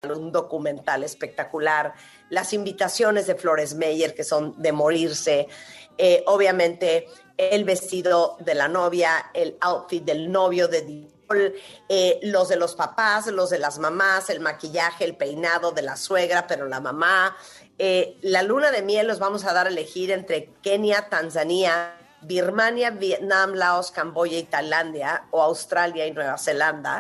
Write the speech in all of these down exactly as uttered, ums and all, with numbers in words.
un documental espectacular, las invitaciones de Flores Meyer, que son de morirse, eh, obviamente el vestido de la novia, el outfit del novio de Dior, eh, los de los papás, los de las mamás, el maquillaje, el peinado de la suegra, pero la mamá. Eh, la luna de miel los vamos a dar a elegir entre Kenia, Tanzania, Birmania, Vietnam, Laos, Camboya y Tailandia, o Australia y Nueva Zelanda.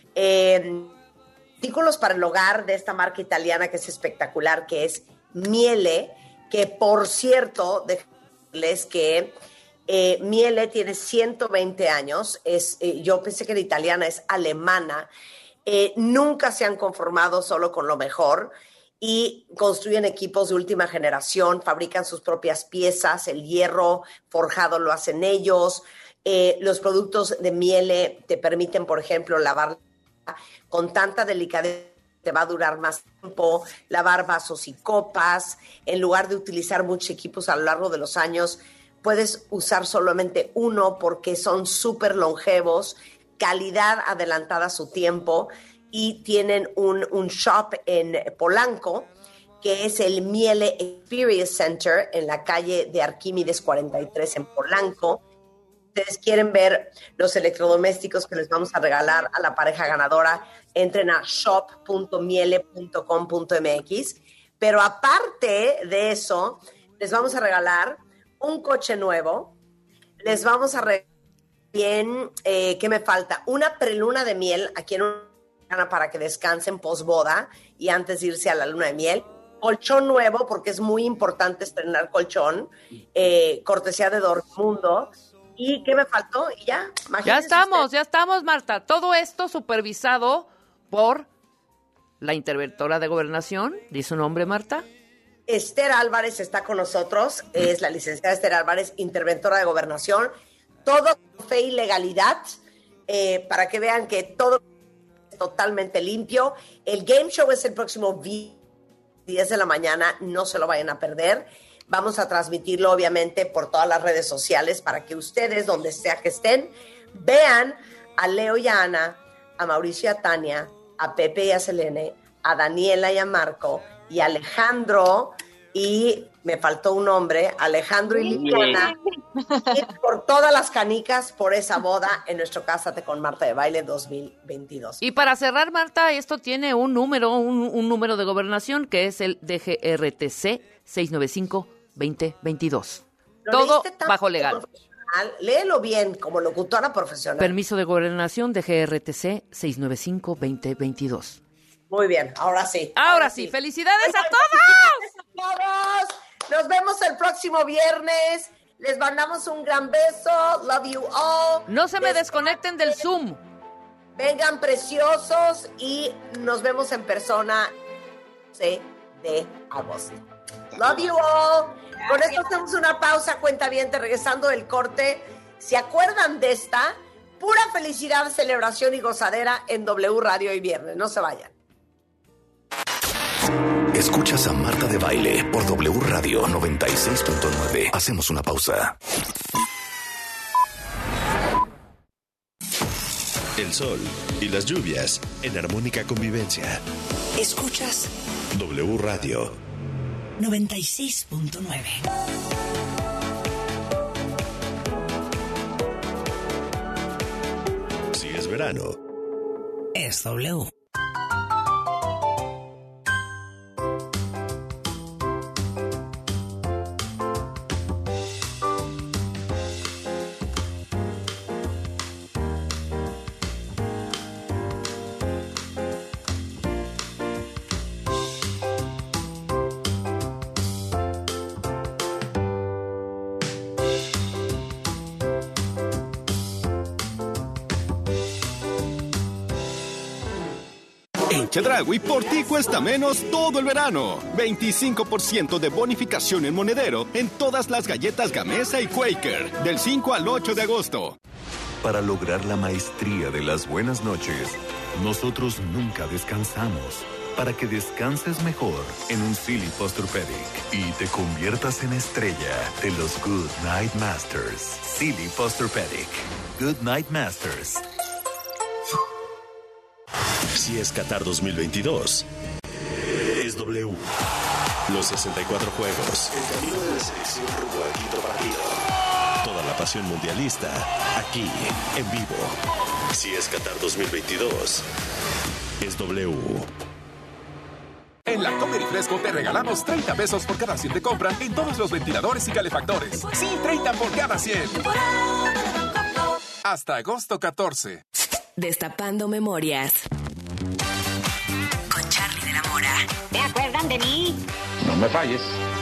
Eh, artículos para el hogar de esta marca italiana que es espectacular, que es Miele, que por cierto, déjenles que eh, Miele tiene ciento veinte años, es, eh, yo pensé que era italiana, es alemana, eh, nunca se han conformado solo con lo mejor y construyen equipos de última generación, fabrican sus propias piezas, el hierro forjado lo hacen ellos, eh, los productos de Miele te permiten, por ejemplo, lavar con tanta delicadeza, te va a durar más tiempo, lavar vasos y copas, en lugar de utilizar muchos equipos a lo largo de los años, puedes usar solamente uno porque son súper longevos, calidad adelantada a su tiempo, y tienen un, un shop en Polanco, que es el Miele Experience Center, en la calle de Arquímedes cuarenta y tres en Polanco. Ustedes quieren ver los electrodomésticos que les vamos a regalar a la pareja ganadora, entren a shop punto miele punto com punto m x. Pero aparte de eso, les vamos a regalar un coche nuevo, les vamos a regalar bien, eh, ¿qué me falta? Una preluna de miel aquí en una para que descansen posboda y antes de irse a la luna de miel. Colchón nuevo, porque es muy importante estrenar colchón, eh, cortesía de Dormundo. ¿Y qué me faltó? Y ya, ya estamos, usted. ya estamos, Marta. Todo esto supervisado por la interventora de Gobernación. ¿Dice su nombre, Marta? Esther Álvarez está con nosotros, es la licenciada Esther Álvarez, interventora de Gobernación. Todo con fe y legalidad, eh, para que vean que todo es totalmente limpio. El game show es el próximo diez de la mañana, no se lo vayan a perder. Vamos a transmitirlo, obviamente, por todas las redes sociales para que ustedes, donde sea que estén, vean a Leo y a Ana, a Mauricio y a Tania, a Pepe y a Selene, a Daniela y a Marco, y a Alejandro, y me faltó un nombre, Alejandro y Liliana, y por todas las canicas por esa boda en nuestro Cásate con Marta de Baile dos mil veintidós. Y para cerrar, Marta, esto tiene un número, un, un número de Gobernación, que es el D G R T C seiscientos noventa y cinco veinte veintidós. Todo bajo legal. Léelo bien, como locutora profesional. Permiso de Gobernación D G R T C seiscientos noventa y cinco veinte veintidós. Muy bien, ahora sí. Ahora, ahora sí. sí. ¡Felicidades a todos! ¡A todos! Nos vemos el próximo viernes. Les mandamos un gran beso. Love you all. No se me desconecten del Zoom. Vengan preciosos y nos vemos en persona seis de agosto. Love you all. Gracias. Con esto hacemos una pausa, cuentaviente, regresando del corte. ¿Se acuerdan de esta? Pura felicidad, celebración y gozadera en W Radio hoy viernes. No se vayan. Escuchas a Marta de Baile por W Radio noventa y seis punto nueve. Hacemos una pausa. El sol y las lluvias en armónica convivencia. Escuchas W Radio noventa y seis punto nueve. Si es verano, es W. Chedraui, por ti cuesta menos todo el verano. veinticinco por ciento de bonificación en monedero en todas las galletas Gamesa y Quaker, del cinco al ocho de agosto. Para lograr la maestría de las buenas noches, nosotros nunca descansamos. Para que descanses mejor en un Silly Posturepedic y te conviertas en estrella de los Good Night Masters. Silly Posturepedic. Good Night Masters. Si es Qatar dos mil veintidós, W. Los sesenta y cuatro juegos. El camino de la selección rumbo al quinto partido. Toda la pasión mundialista, aquí, en vivo. Si es Qatar dos mil veintidós, es W. En la Comer y Fresco te regalamos treinta pesos por cada cien de compra en todos los ventiladores y calefactores. Sí, treinta por cada cien. Hasta agosto catorce. Destapando memorias. Con Charly de la Mora. ¿Se acuerdan de mí? No me falles.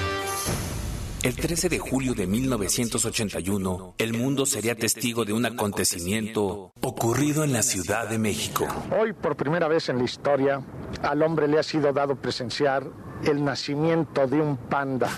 El trece de julio de mil novecientos ochenta y uno, el mundo sería testigo de un acontecimiento ocurrido en la Ciudad de México. Hoy, por primera vez en la historia, al hombre le ha sido dado presenciar el nacimiento de un panda.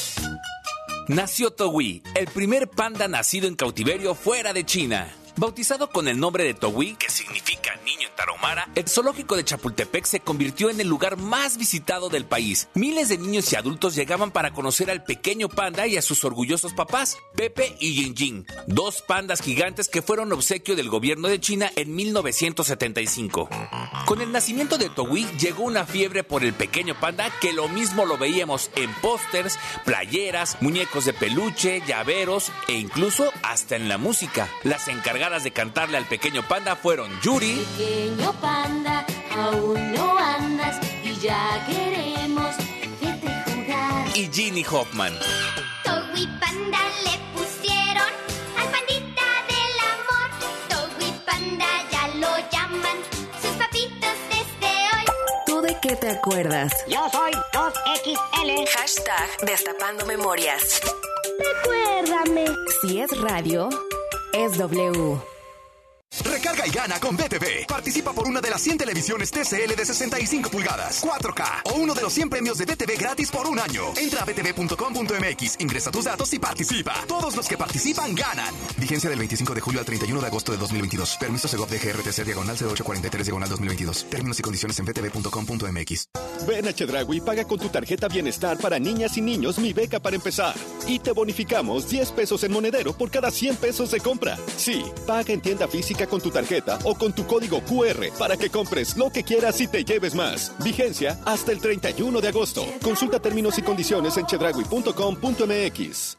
Nació Togui, el primer panda nacido en cautiverio fuera de China. Bautizado con el nombre de Togui, que significa niño en tarahumara, el zoológico de Chapultepec se convirtió en el lugar más visitado del país. Miles de niños y adultos llegaban para conocer al pequeño panda y a sus orgullosos papás, Pepe y Ying-Ying, dos pandas gigantes que fueron obsequio del gobierno de China en mil novecientos setenta y cinco. Con el nacimiento de Togui llegó una fiebre por el pequeño panda que lo mismo lo veíamos en pósters, playeras, muñecos de peluche, llaveros e incluso hasta en la música. Las encargadas de cantarle al pequeño panda fueron Yuri, pequeño panda, aún no andas y ya queremos verte jugar, y Ginny Hoffman. Togui Panda le pusieron al pandita del amor. Togui Panda ya lo llaman sus papitos desde hoy. ¿Tú de qué te acuerdas? Yo soy dos equis ele. Hashtag Destapando Memorias. Recuérdame. Si es radio, es W. Recarga y gana con B T V. Participa por una de las cien televisiones T C L de sesenta y cinco pulgadas, cuatro K o uno de los cien premios de B T V gratis por un año. Entra a b t v punto com punto m x, ingresa tus datos y participa. Todos los que participan ganan. Vigencia del veinticinco de julio al treinta y uno de agosto de dos mil veintidós. Permiso Segov de G R T C diagonal cero ocho cuarenta y tres diagonal dos mil veintidós. Términos y condiciones en b t v punto com punto m x. Ven a Chedraui y paga con tu tarjeta Bienestar para niñas y niños Mi Beca para empezar. Y te bonificamos diez pesos en monedero por cada cien pesos de compra. Sí, paga en tienda física con tu tarjeta o con tu código cu erre para que compres lo que quieras y te lleves más. Vigencia hasta el treinta y uno de agosto. Consulta términos y condiciones en chedraui punto com punto m x.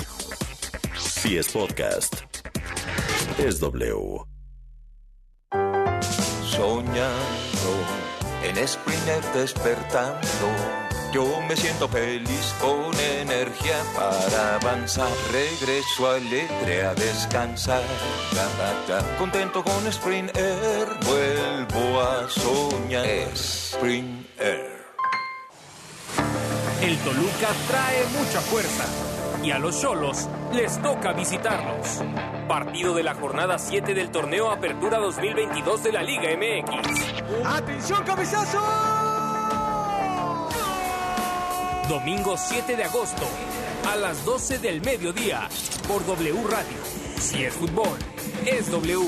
Si es podcast, es W. Soñando en Springer despertando, yo me siento feliz con energía para avanzar. Regreso alegre a descansar. Da, da, da. Contento con Springer, vuelvo a soñar. Springer. El Toluca trae mucha fuerza y a los Xolos les toca visitarlos. Partido de la jornada siete del torneo Apertura dos mil veintidós de la Liga eme equis. ¡Atención, cabezazo! Domingo siete de agosto, a las doce del mediodía, por W Radio. Si es fútbol, es W.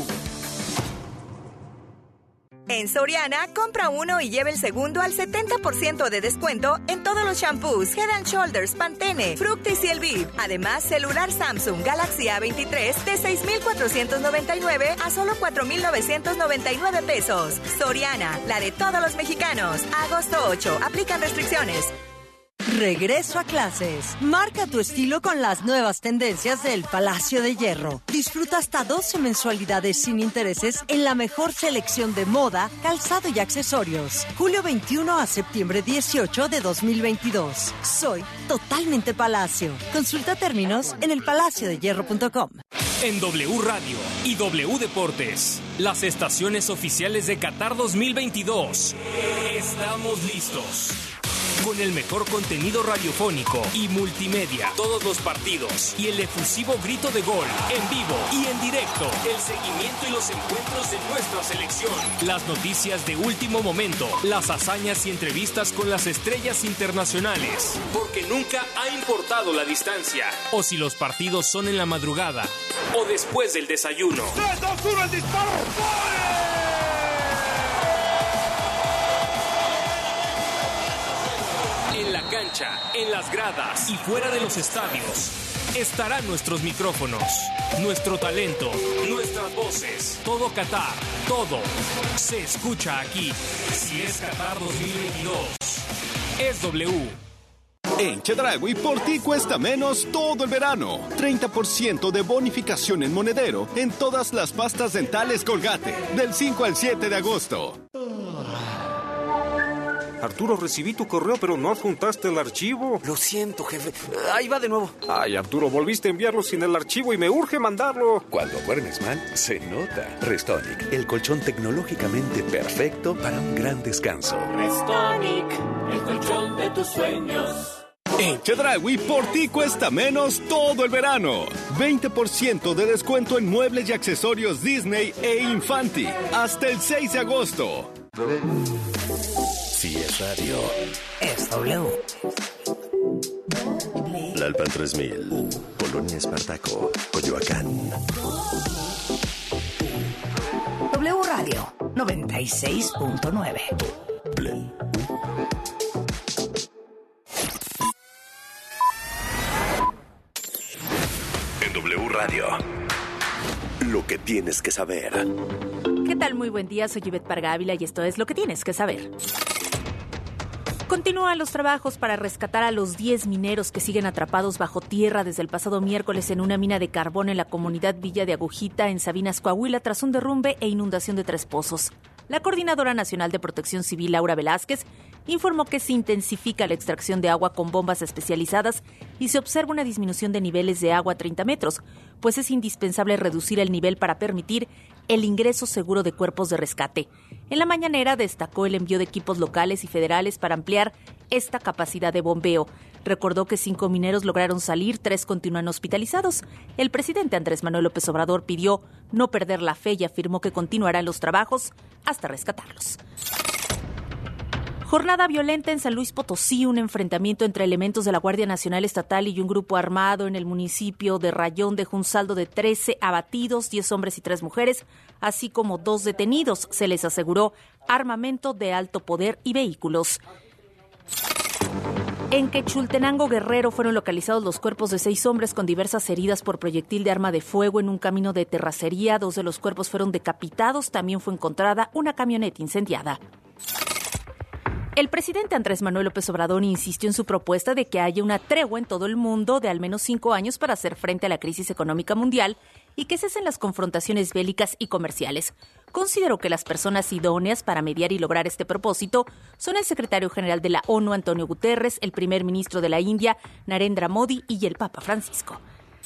En Soriana, compra uno y lleve el segundo al setenta por ciento de descuento en todos los shampoos, Head and Shoulders, Pantene, Fructis y Elvive. Además, celular Samsung Galaxy A veintitrés de seis mil cuatrocientos noventa y nueve a solo cuatro mil novecientos noventa y nueve pesos. Soriana, la de todos los mexicanos. Agosto ocho, aplican restricciones. Regreso a clases. Marca tu estilo con las nuevas tendencias del Palacio de Hierro. Disfruta hasta doce mensualidades sin intereses en la mejor selección de moda, calzado y accesorios. Julio veintiuno a septiembre dieciocho de dos mil veintidós. Soy totalmente Palacio. Consulta términos en el palacio de hierro punto com. En W Radio y W Deportes, las estaciones oficiales de Qatar dos mil veintidós. Estamos listos. Con el mejor contenido radiofónico y multimedia, todos los partidos y el efusivo grito de gol, en vivo y en directo, el seguimiento y los encuentros de nuestra selección, las noticias de último momento, las hazañas y entrevistas con las estrellas internacionales, porque nunca ha importado la distancia, o si los partidos son en la madrugada o después del desayuno. ¡tres, dos, uno, el disparo! ¡Gol! En la cancha, en las gradas y fuera de los estadios estarán nuestros micrófonos, nuestro talento, nuestras voces. Todo Qatar, todo se escucha aquí. Si es Qatar dos mil veintidós, es W. En Chedraui, por ti cuesta menos todo el verano. treinta por ciento de bonificación en monedero en todas las pastas dentales Colgate, del cinco al siete de agosto. Arturo, recibí tu correo, pero no adjuntaste el archivo. Lo siento, jefe. Ahí va de nuevo. Ay, Arturo, volviste a enviarlo sin el archivo y me urge mandarlo. Cuando duermes mal, se nota. Restonic, el colchón tecnológicamente perfecto para un gran descanso. Restonic, el colchón de tus sueños. En Chedraui, por ti cuesta menos todo el verano. veinte por ciento de descuento en muebles y accesorios Disney e Infanti. Hasta el seis de agosto. Si es radio, es W. Lalpan tres mil, Polonia Espartaco, Coyoacán. W Radio noventa y seis punto nueve. En W Radio, lo que tienes que saber. ¿Qué tal? Muy buen día, soy Ivette Parga Ávila y esto es Lo que tienes que saber. Continúan los trabajos para rescatar a los diez mineros que siguen atrapados bajo tierra desde el pasado miércoles en una mina de carbón en la comunidad Villa de Agujita, en Sabinas, Coahuila, tras un derrumbe e inundación de tres pozos. La Coordinadora Nacional de Protección Civil, Laura Velázquez, informó que se intensifica la extracción de agua con bombas especializadas y se observa una disminución de niveles de agua a treinta metros, pues es indispensable reducir el nivel para permitir el ingreso seguro de cuerpos de rescate. En la mañanera destacó el envío de equipos locales y federales para ampliar esta capacidad de bombeo. Recordó que cinco mineros lograron salir, tres continúan hospitalizados. El presidente Andrés Manuel López Obrador pidió no perder la fe y afirmó que continuarán los trabajos hasta rescatarlos. Jornada violenta en San Luis Potosí, un enfrentamiento entre elementos de la Guardia Nacional Estatal y un grupo armado en el municipio de Rayón dejó un saldo de trece abatidos, diez hombres y tres mujeres, así como dos detenidos. Se les aseguró armamento de alto poder y vehículos. En Quechultenango, Guerrero, fueron localizados los cuerpos de seis hombres con diversas heridas por proyectil de arma de fuego en un camino de terracería. Dos de los cuerpos fueron decapitados. También fue encontrada una camioneta incendiada. El presidente Andrés Manuel López Obrador insistió en su propuesta de que haya una tregua en todo el mundo de al menos cinco años para hacer frente a la crisis económica mundial y que cesen las confrontaciones bélicas y comerciales. Consideró que las personas idóneas para mediar y lograr este propósito son el secretario general de la ONU, Antonio Guterres, el primer ministro de la India, Narendra Modi, y el Papa Francisco.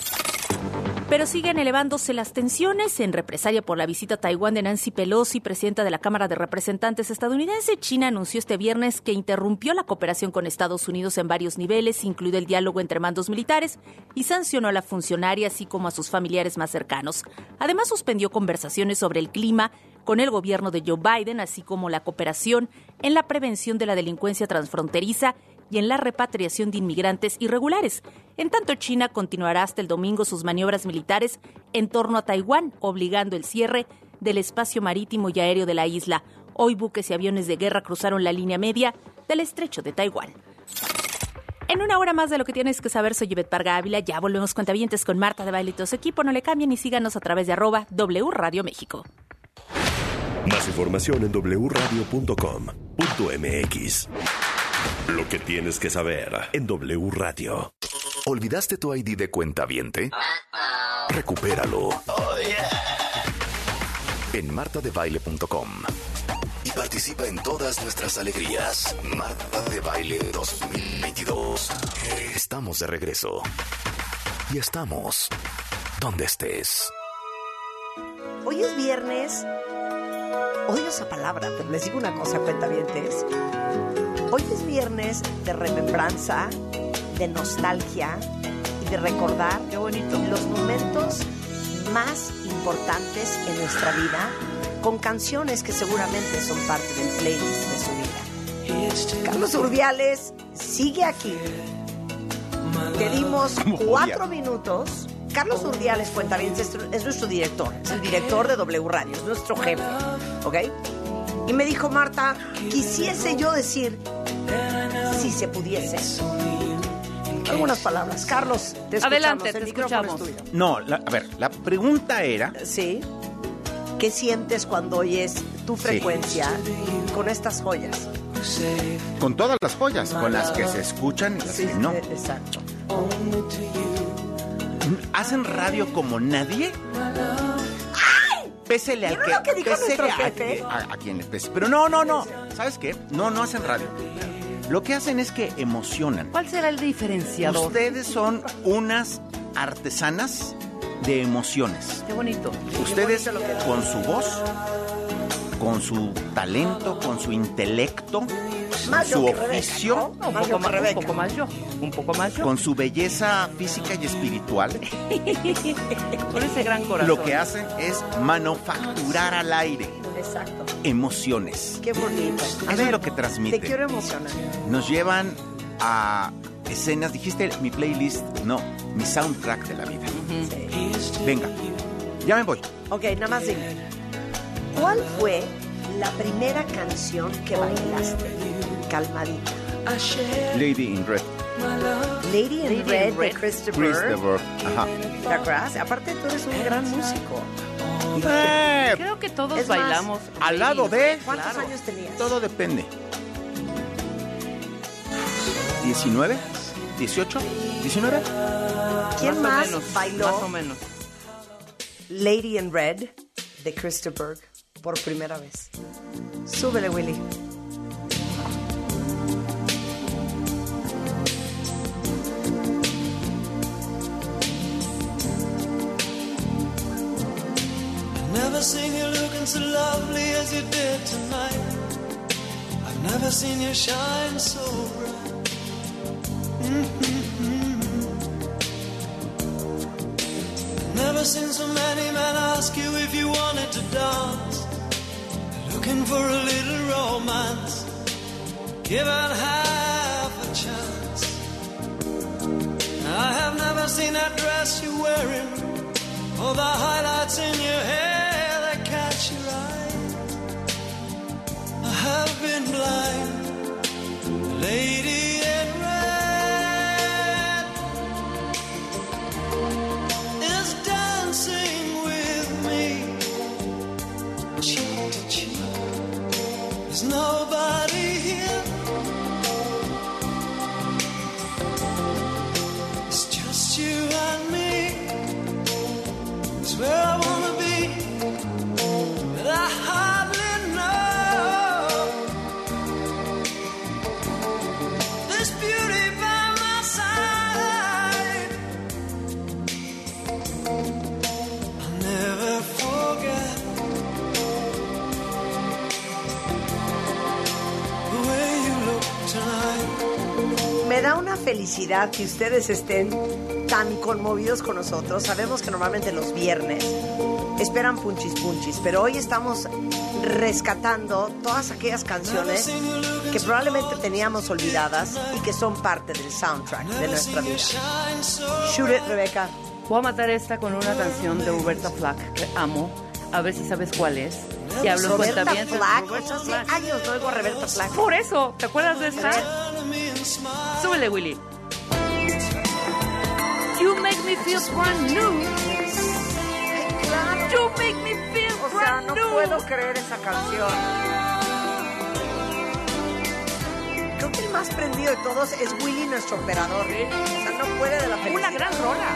Pero siguen elevándose las tensiones en represalia por la visita a Taiwán de Nancy Pelosi, presidenta de la Cámara de Representantes estadounidense. China anunció este viernes que interrumpió la cooperación con Estados Unidos en varios niveles, incluido el diálogo entre mandos militares, y sancionó a la funcionaria así como a sus familiares más cercanos. Además, suspendió conversaciones sobre el clima con el gobierno de Joe Biden, así como la cooperación en la prevención de la delincuencia transfronteriza y en la repatriación de inmigrantes irregulares. En tanto, China continuará hasta el domingo sus maniobras militares en torno a Taiwán, obligando el cierre del espacio marítimo y aéreo de la isla. Hoy buques y aviones de guerra cruzaron la línea media del estrecho de Taiwán. En una hora más de Lo que tienes que saber, soy Ivette Parga Ávila. Ya volvemos cuentavientes con Marta de Baile y todo su equipo. No le cambien y síganos a través de arroba W Radio México. Más información en doble u radio punto com punto m x. Lo que tienes que saber en W Radio. ¿Olvidaste tu I D de cuentaviente? Recupéralo. Oh, yeah. En marta de baile punto com. Y participa en todas nuestras alegrías. Marta de Baile dos mil veintidós. Estamos de regreso. Y estamos donde estés. Hoy es viernes. Odio esa palabra, pero les digo una cosa, cuentavientes. Hoy es viernes de remembranza, de nostalgia y de recordar Qué bonito. los momentos más importantes en nuestra vida con canciones que seguramente son parte del playlist de su vida. Carlos Urdiales sigue aquí. Le dimos cuatro minutos. Carlos Urdiales, cuentavientes, es nuestro director, es el director de W Radio, es nuestro jefe, ¿ok? Y me dijo, Marta, quisiese yo decir, si se pudiese. Algunas palabras. Carlos, te escuchamos. Adelante, te el escuchamos. Es tuyo. No, la, a ver, la pregunta era... Sí. ¿Qué sientes cuando oyes tu frecuencia sí. con estas joyas? Con todas las joyas, con las que se escuchan y las Sí, que no. exacto. ¿Hacen radio como nadie? Pésele al ¿Vieron que, lo que dijo pésele nuestro a, jefe? a- a quien le pese. Pero no, no, no. ¿Sabes qué? No, no hacen radio. Lo que hacen es que emocionan. ¿Cuál será el diferenciador? Ustedes son unas artesanas de emociones. Qué bonito. Ustedes Qué bonito lo que- con su voz, con su talento, con su intelecto, Más su yo que Rebeca, oficio, ¿no? Un Más poco, yo más, que un Rebeca. poco más yo. Un poco más yo. con su belleza física y espiritual, Con ese gran corazón. lo que hacen es manufacturar al aire Exacto. emociones. Qué bonito. A Eso es lo que transmite. Te quiero emocionar. Nos llevan a escenas, dijiste mi playlist, no, mi soundtrack de la vida. Venga, ya me voy. Ok, nada más dime. ¿Cuál fue la primera canción que bailaste? Calmadita. Lady in Red. Lady in Lady Red in de Red. Christopher. Christopher. Ajá. ¿Te acuerdas? Aparte tú eres un gran músico. Eh, Creo que todos Es más, bailamos. al lado de... ¿Cuántos Claro. años tenías? Todo depende. ¿diecinueve? ¿dieciocho? ¿diecinueve? ¿Quién Más o más menos, bailó Más o menos. Lady in Red de Christopher por primera vez? Súbele, Willy. Never seen you looking so lovely as you did tonight. I've never seen you shine so bright. Mm-hmm. Never seen so many men ask you if you wanted to dance. Looking for a little romance, given half a chance. I have never seen that dress you're wearing, or the highlights in your hair that catch your eye. I have been blind, lady in red is dancing with me, cheek to cheek. There's nobody here. It's just you and me. It's where I wanna be, but I hardly know. This beauty by my side, I'll never forget the way you look tonight. Me da una felicidad que ustedes estén tan conmovidos con nosotros. Sabemos que normalmente los viernes esperan punchis punchis, pero hoy estamos rescatando todas aquellas canciones que probablemente teníamos olvidadas y que son parte del soundtrack de nuestra vida. Shoot it, Rebeca. Voy a matar esta con una canción de Roberta Flack que amo. A ver si sabes cuál es. Si hablo en Roberta cuenta bien. Flack. Hace años no oigo a Roberta Flack. Por eso, ¿te acuerdas de esta? Súbele, Willy. You make me feel brand new. Claro. You make me feel O sea, brand no new. puedo creer esa canción. Creo que el más prendido de todos es Willy, nuestro operador. O sea, no puede de la felicidad. Una gran rola.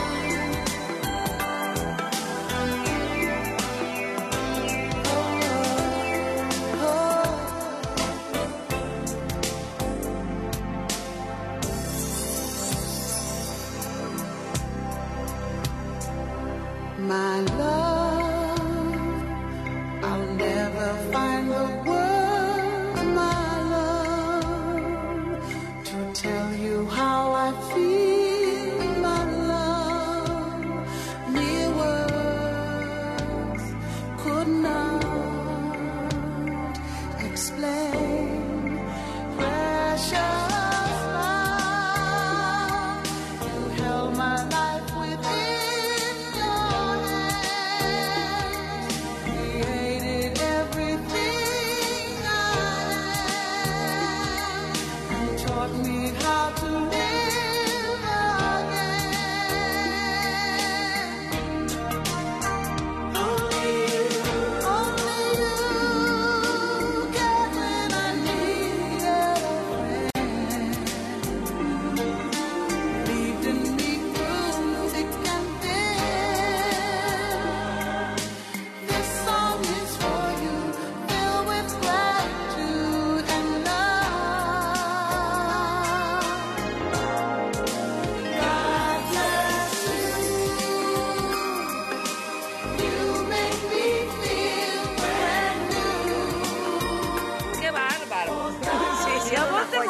My love, I'll never find the words, my love, to tell you how I feel, my love. Mere words could not explain. Precious love, you held my life within your hands, created everything I am, and taught me how to live again. Only you, only you care when I need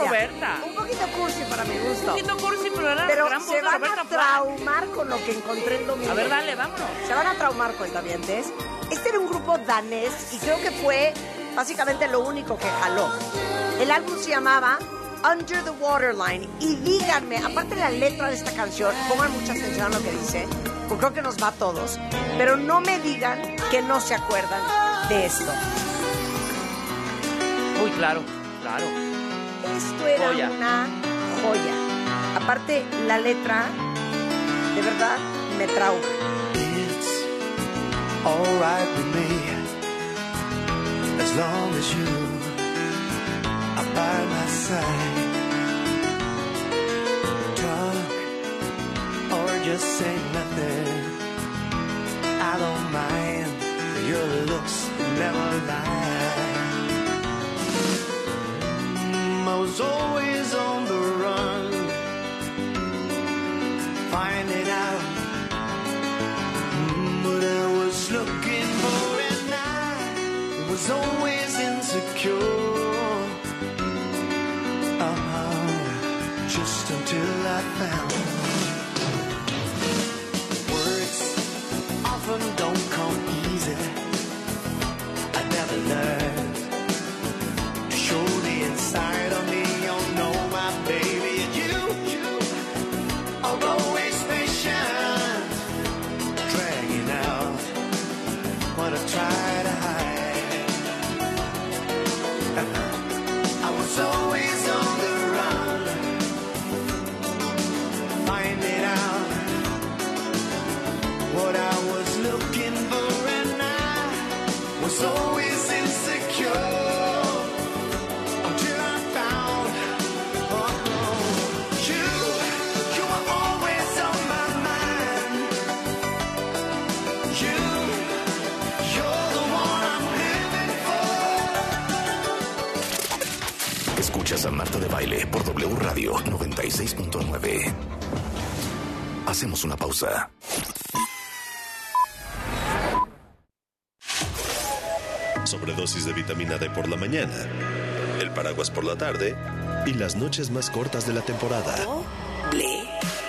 Roberta. Un poquito cursi para mi gusto. Un poquito cursi, pero era Pero gran voz se de van Roberta a Flack. traumar con lo que encontré el domingo. A ver, dale, vámonos. Se van a traumar, cuentavientes. Este era un grupo danés y creo que fue básicamente lo único que jaló. El álbum se llamaba Under the Waterline. Y díganme, aparte de la letra de esta canción, pongan mucha atención a lo que dice, porque creo que nos va a todos. Pero no me digan que no se acuerdan de esto. Uy, claro, claro. Esto era Joya. una joya. Aparte, la letra, de verdad, me trauma. All right with me, as long as you are by my side. Talk or just say nothing, I don't mind. Your looks never lie. Mm, I was always on the run, finding out what I was looking for, and I was always insecure. Uh-huh. Just until I found words often don't come easy. I never learned to show the inside of me. Oh no, my baby, and you, you are always patient, dragging out what I try to hide. I was always on the run, finding out what I was looking for, and I was always insecure until I found oh, you. You were always on my mind. You, you're the one I'm living for. Escuchas a Marta de Baile por W Radio noventa y seis punto nueve. Hacemos una pausa. Sobredosis de vitamina D por la mañana, el paraguas por la tarde y las noches más cortas de la temporada. W.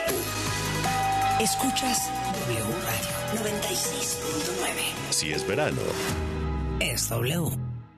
Escuchas W Radio noventa y seis punto nueve. Si es verano, Es W.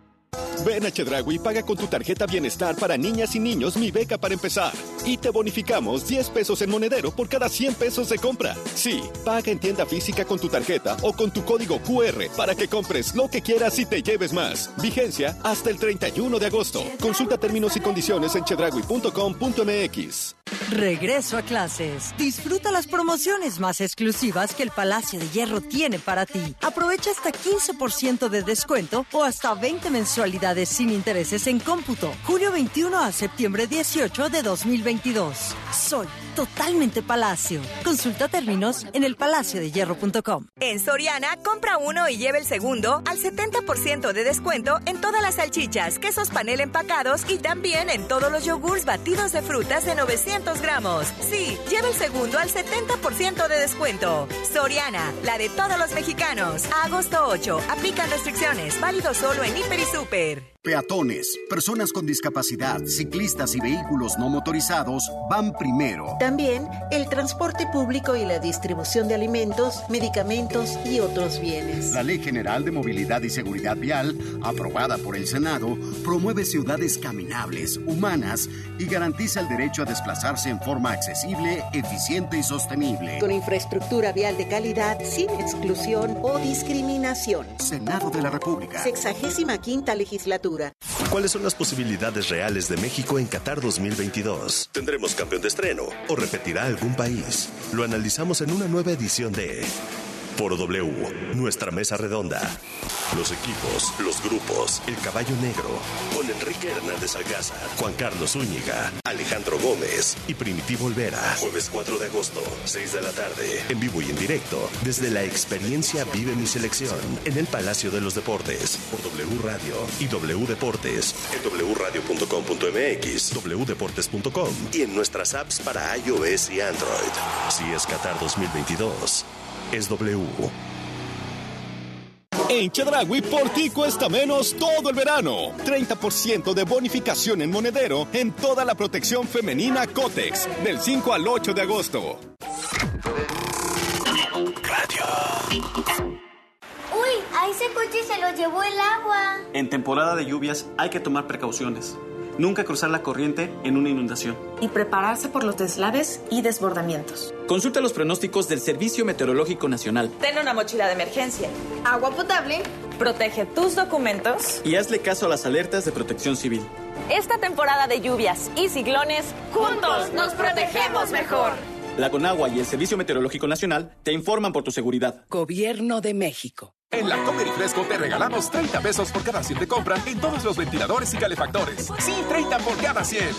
Ven a Chedraui y paga con tu tarjeta Bienestar para niñas y niños Mi Beca para empezar. Y te bonificamos diez pesos en monedero por cada cien pesos de compra. Sí, paga en tienda física con tu tarjeta o con tu código Q R para que compres lo que quieras y te lleves más. Vigencia hasta el treinta y uno de agosto. Consulta términos y condiciones en chedraui punto com punto m x. Regreso a clases. Disfruta las promociones más exclusivas que el Palacio de Hierro tiene para ti. Aprovecha hasta quince por ciento de descuento o hasta veinte mensualidades sin intereses en cómputo. Julio veintiuno a septiembre dieciocho de dos mil veintidós. Soy totalmente Palacio. Consulta términos en el palacio de hierro punto com. En Soriana, compra uno y lleve el segundo al setenta por ciento de descuento en todas las salchichas, quesos panel empacados y también en todos los yogurts batidos de frutas de novecientos gramos. Sí, lleve el segundo al setenta por ciento de descuento. Soriana, la de todos los mexicanos. A agosto ocho, aplican restricciones, válido solo en Hiper y Super. Peatones, personas con discapacidad, ciclistas y vehículos no motorizados van primero. También el transporte público y la distribución de alimentos, medicamentos y otros bienes. La Ley General de Movilidad y Seguridad Vial, aprobada por el Senado, promueve ciudades caminables, humanas y garantiza el derecho a desplazarse en forma accesible, eficiente y sostenible. Con infraestructura vial de calidad, sin exclusión o discriminación. Senado de la República. Sexagésima quinta legislatura. ¿cuáles son las posibilidades reales de México en Qatar dos mil veintidós? ¿Tendremos campeón de estreno o repetirá algún país? Lo analizamos en una nueva edición de Foro W, nuestra mesa redonda. Los equipos, los grupos, el caballo negro, con Enrique Hernández Alcázar, Juan Carlos Zúñiga, Alejandro Gómez y Primitivo Olvera. Jueves cuatro de agosto, seis de la tarde, en vivo y en directo, desde la experiencia Vive mi Selección, en el Palacio de los Deportes, por W Radio y W Deportes, en w radio punto com punto m x, w deportes punto com y en nuestras apps para iOS y Android. Si es Qatar dos mil veintidós, es W. En Chedraui, por ti cuesta menos todo el verano. treinta por ciento de bonificación en monedero en toda la protección femenina Cotex, del cinco al ocho de agosto. Radio. Uy, a ese coche se lo llevó el agua. En temporada de lluvias hay que tomar precauciones. Nunca cruzar la corriente en una inundación. Y prepararse por los deslaves y desbordamientos. Consulta los pronósticos del Servicio Meteorológico Nacional. Ten una mochila de emergencia, agua potable, protege tus documentos y hazle caso a las alertas de Protección Civil. Esta temporada de lluvias y ciclones, juntos nos protegemos mejor. La Conagua y el Servicio Meteorológico Nacional te informan por tu seguridad. Gobierno de México. En la Comer y Fresco te regalamos treinta pesos por cada cien de compra en todos los ventiladores y calefactores. Sí, treinta por cada cien.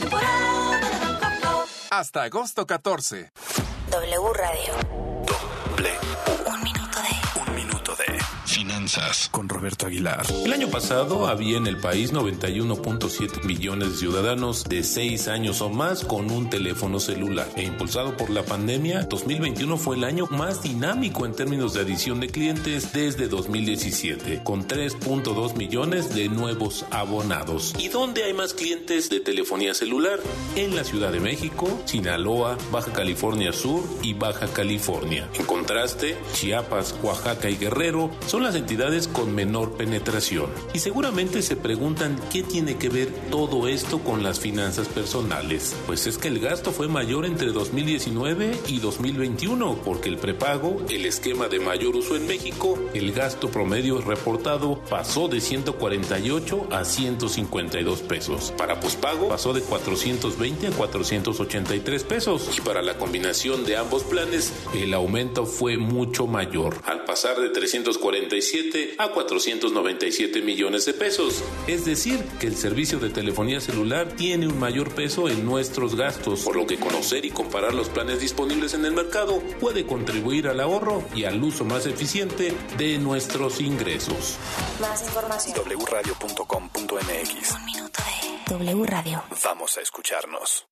Hasta agosto catorce. W Radio. Doble. Un minuto de... Un minuto de finanzas con Roberto Aguilar. El año pasado había en el país noventa y uno punto siete millones de ciudadanos de seis años o más con un teléfono celular. E impulsado por la pandemia, dos mil veintiuno fue el año más dinámico en términos de adición de clientes desde dos mil diecisiete, con tres punto dos millones de nuevos abonados. ¿Y dónde hay más clientes de telefonía celular? En la Ciudad de México, Sinaloa, Baja California Sur y Baja California. En contraste, Chiapas, Oaxaca y Guerrero son las entidades con menor penetración. Y seguramente se preguntan qué tiene que ver todo esto con las finanzas personales. Pues es que el gasto fue mayor entre dos mil diecinueve y dos mil veintiuno, porque el prepago, el esquema de mayor uso en México, el gasto promedio reportado pasó de ciento cuarenta y ocho a ciento cincuenta y dos pesos. Para pospago pasó de cuatrocientos veinte a cuatrocientos ochenta y tres pesos. Y para la combinación de ambos planes, el aumento fue mucho mayor, al pasar de trescientos cuarenta y siete a cuatrocientos noventa y siete millones de pesos. Es decir, que el servicio de telefonía celular tiene un mayor peso en nuestros gastos, por lo que conocer y comparar los planes disponibles en el mercado puede contribuir al ahorro y al uso más eficiente de nuestros ingresos. Más información. doble u radio punto com punto m x. Un minuto de W Radio. Vamos a escucharnos.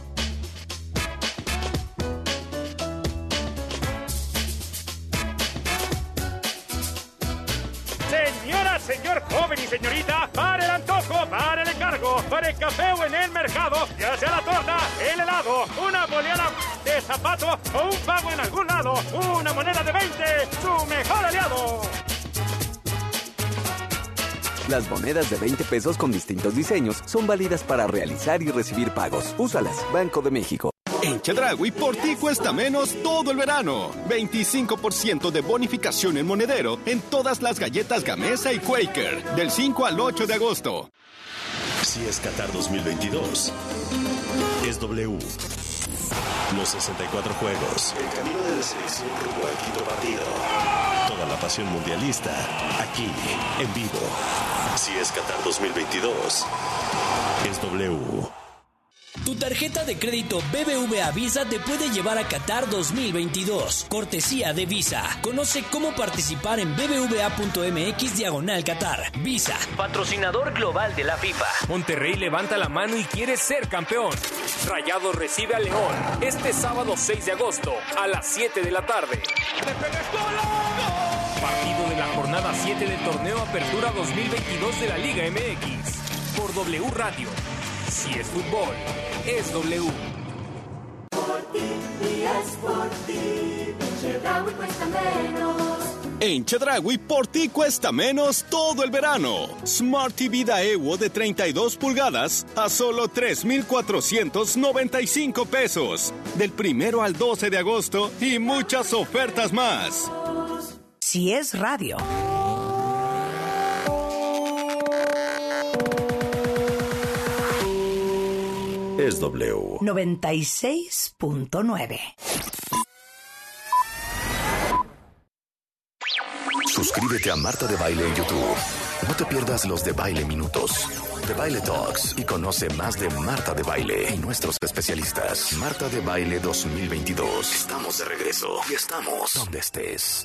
Señora, señor, joven y señorita, para el antojo, para el encargo, para el café o en el mercado, ya sea la torta, el helado, una boleada de zapato o un pago en algún lado, una moneda de veinte, su mejor aliado. Las monedas de veinte pesos con distintos diseños son válidas para realizar y recibir pagos. Úsalas, Banco de México. En Chedraui, por ti cuesta menos todo el verano. veinticinco por ciento de bonificación en monedero en todas las galletas Gamesa y Quaker, del cinco al ocho de agosto. Si es Qatar dos mil veintidós, es W. Los sesenta y cuatro juegos, el camino de la selección rumbo al quinto partido. Toda la pasión mundialista, aquí, en vivo. Si es Qatar dos mil veintidós, es W. Tu tarjeta de crédito B B V A Visa te puede llevar a Qatar dos mil veintidós. Cortesía de Visa. Conoce cómo participar en bbva.mx diagonal Qatar. Visa. Patrocinador global de la FIFA. Monterrey levanta la mano y quiere ser campeón. Rayados recibe a León este sábado seis de agosto a las siete de la tarde. Partido de la jornada siete del torneo Apertura dos mil veintidós de la Liga M X. Por W Radio. Si es fútbol, es W. Por ti y es por ti, Chedraui cuesta menos. En Chedraui, por ti cuesta menos todo el verano. Smart T V Daewoo de treinta y dos pulgadas a solo tres mil cuatrocientos noventa y cinco pesos. Del primero al doce de agosto y muchas ofertas más. Si es radio. Es W. noventa y seis punto nueve. Suscríbete a Marta de Baile en YouTube. No te pierdas los de Baile Minutos, de Baile Talks y conoce más de Marta de Baile y nuestros especialistas. Marta de Baile dos mil veintidós. Estamos de regreso y estamos donde estés.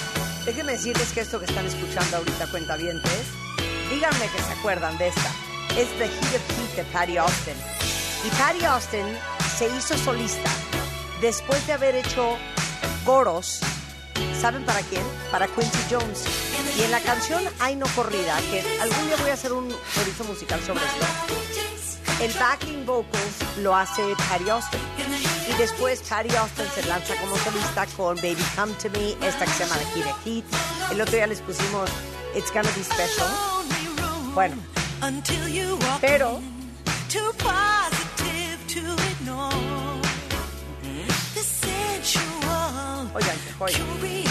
Déjenme decirles que esto que están escuchando ahorita, cuentavientes, díganme que se acuerdan de esta. es The Heat of Heat de Patty Austin. Y Patty Austin se hizo solista después de haber hecho coros. ¿Saben para quién? Para Quincy Jones. Y en la canción Ay No Corrida, que algún día voy a hacer un chorizo musical sobre esto, el backing vocals lo hace Patty Austin. Y después Patty Austin se lanza como solista con Baby Come To Me, esta que se llama The Heat of Heat. El otro día les pusimos It's Gonna Be Special. Bueno, pero oigan, qué joya.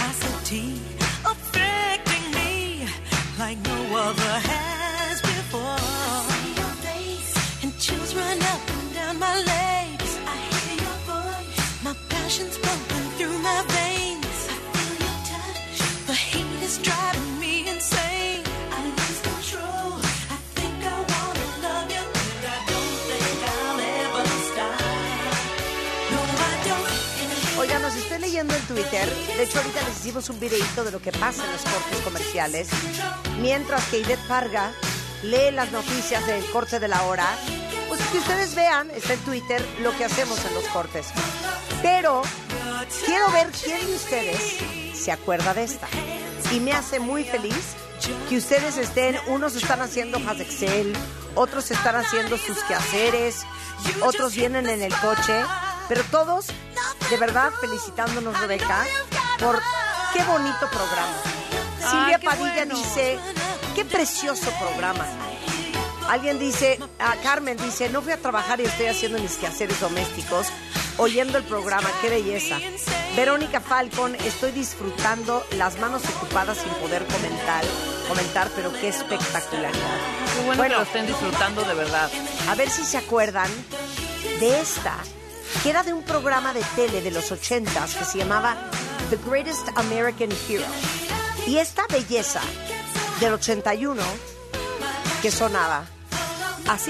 Like no other has before. And chills run up and down my legs. I hear your voice. My passion's pumping through my veins. I feel your touch. The heat is driving me insane. I lose control. I think I wanna love you, but I don't think I'll ever stop. No, I don't. Oigan, nos estoy leyendo en Twitter. De hecho, ahorita les hicimos un videito de lo que pasa en los cortes comerciales. Mientras que Ivette Parga lee las noticias del corte de la hora, pues que ustedes vean, está en Twitter, lo que hacemos en los cortes. Pero quiero ver quién de ustedes se acuerda de esta. Y me hace muy feliz que ustedes estén, unos están haciendo hojas de Excel, otros están haciendo sus quehaceres, otros vienen en el coche, pero todos, de verdad, felicitándonos, Rebeca, por qué bonito programa. Silvia Ay, Padilla bueno. dice, qué precioso programa. Alguien dice, a Carmen dice, no fui a trabajar y estoy haciendo mis quehaceres domésticos, oyendo el programa, qué belleza. Verónica Falcon, estoy disfrutando, las manos ocupadas sin poder comentar, comentar, pero qué espectacularidad. Qué bueno, que lo estén disfrutando de verdad. A ver si se acuerdan de esta, que era de un programa de tele de los ochentas que se llamaba The Greatest American Hero. Y esta belleza del ochenta y uno que sonaba así.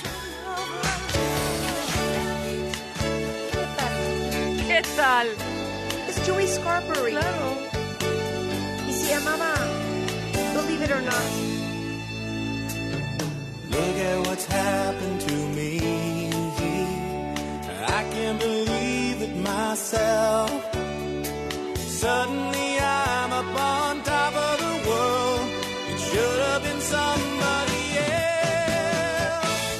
¿Qué tal? Es Joey Scarberry. Claro. Y se llamaba Believe It or Not. Look at what's happened to me. I can't believe it myself. Suddenly I'm up on top of the world. It should have been somebody else.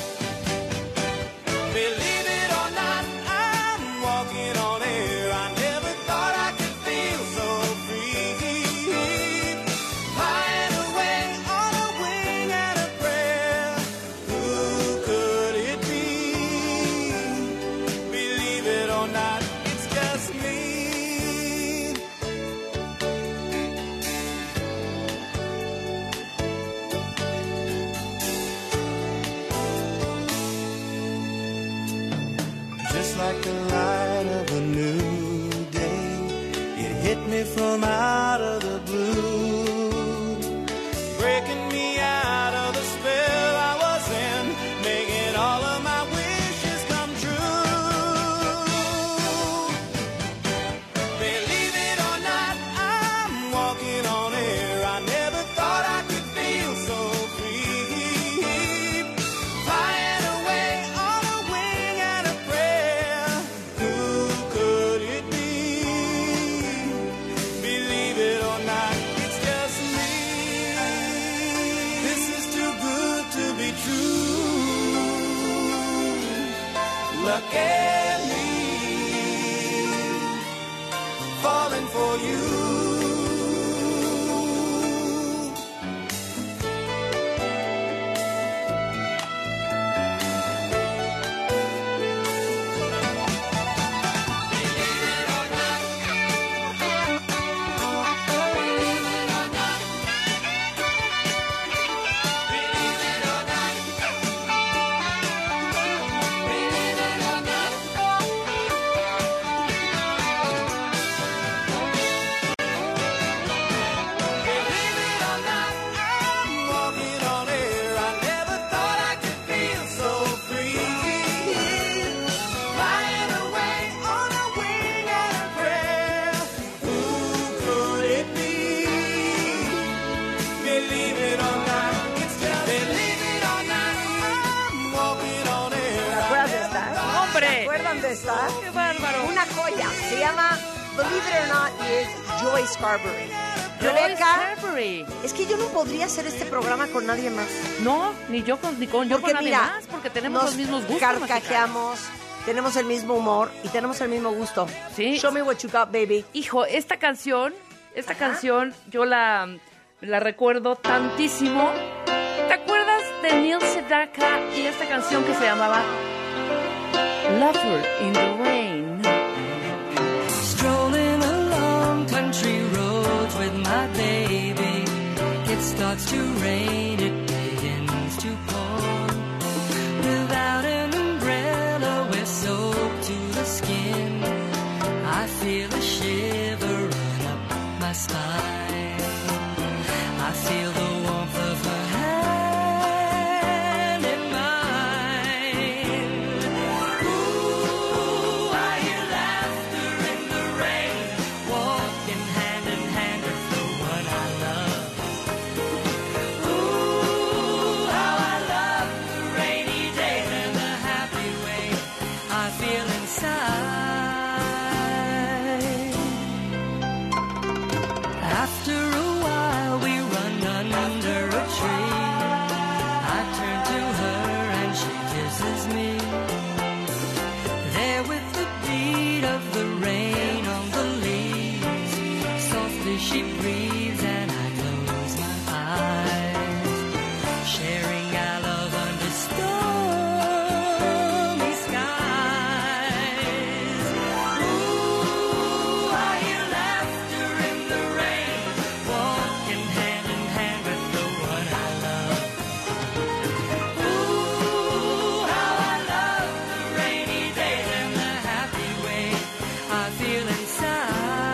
Believe it or not, I'm walking on air. I never thought I could feel so free. Flying away on a wing and a prayer. Who could it be? Believe it or not, it's just me. Just like the light of a new day, it hit me from out of the blue, breaking me out of the spell I was in, making all of my wishes come true. Believe it or not, I'm walking on air. I never thought I could feel so free, flying away on a wing and a prayer. Who could it be? Believe it or not, it's just me. This is too good to be true. Look at me, falling for you. esta? ¡Qué bárbaro! Una joya. Se llama Believe It or Not y es Joy Scarberry. Joy Rebeca, Scarberry. es que yo no podría hacer este programa con nadie más. No, ni yo con, ni con, yo Porque con nadie mira, más, porque tenemos nos los mismos gustos. carcajeamos, tenemos el mismo humor y tenemos el mismo gusto. Sí. Show me what you got, baby. Hijo, esta canción, esta Ajá. canción, yo la, la recuerdo tantísimo. ¿Te acuerdas de Neil Sedaka y esta canción que se llamaba Lover in the Rain? Strolling along country roads with my baby. It starts to rain, it begins to pour. Without an umbrella, we're soaked to the skin. I feel a shiver run up my spine. I feel the warmth of her hand in mine. Ooh, I hear laughter in the rain, walking hand in hand with the one I love. Ooh, how I love the rainy days and the happy way I feel inside. After a while we run under a tree. I turn to her and she kisses me. There with the beat of the rain on the leaves, softly she breathes and I close my eyes, sharing our love under stormy skies. Ooh, I hear laughter in the rain, walking hand in hand with the one I love. Ooh, how I love the rainy days and the happy way I feel inside.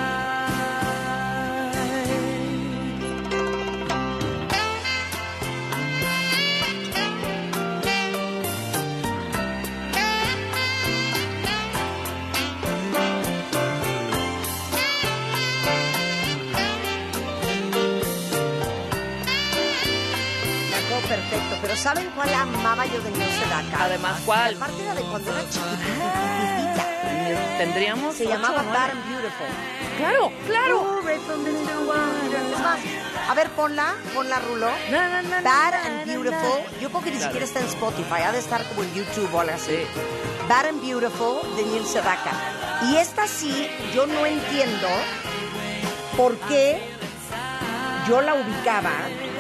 Me acuerdo perfecto, pero ¿saben cuál amaba yo de Neil Sedaka? Además, ¿cuál? Aparte era de cuando era chiquitita. Tendríamos Se ocho llamaba o nueve. Bad and Beautiful. Claro, claro. Oh, right from the little one. Es más, a ver, ponla, ponla, Rulo. Na, na, na, Bad na, and na, Beautiful. na. Yo creo que ni Claro. siquiera está en Spotify. Ha de estar como en YouTube o algo así. Sí. Bad and Beautiful de Neil Sedaka. Y esta sí, yo no entiendo por qué yo la ubicaba.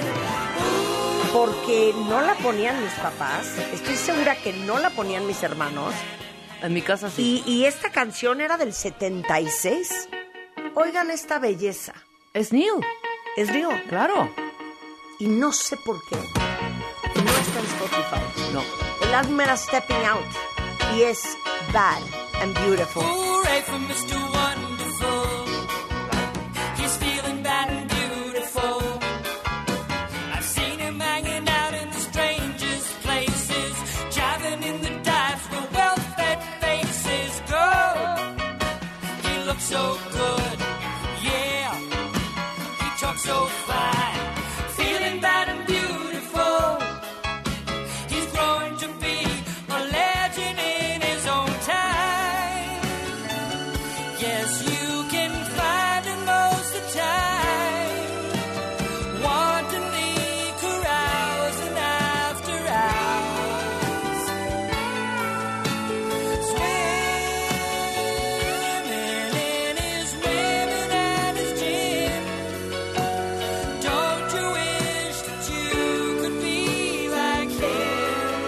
Porque no la ponían mis papás. Estoy segura que no la ponían mis hermanos. En mi casa sí. Y, y esta canción era del setenta y seis. Oigan esta belleza. Es Neil. Es Neil. Claro. Y no sé por qué. No está en Spotify. No. El álbum era Stepping Out. Y es Bad and Beautiful. Hooray for mister Wonderful. He's feeling bad and beautiful. I've seen him hanging out in the strangest places, driving in the dives where well-fed faces go. He looks so good, yeah. He talks so fine, feeling bad and beautiful. He's growing to be a legend in his own time. Yes, you can find him most of the time, wantonly carousing after hours, swimming in his women and his gin. Don't you wish that you could be like him?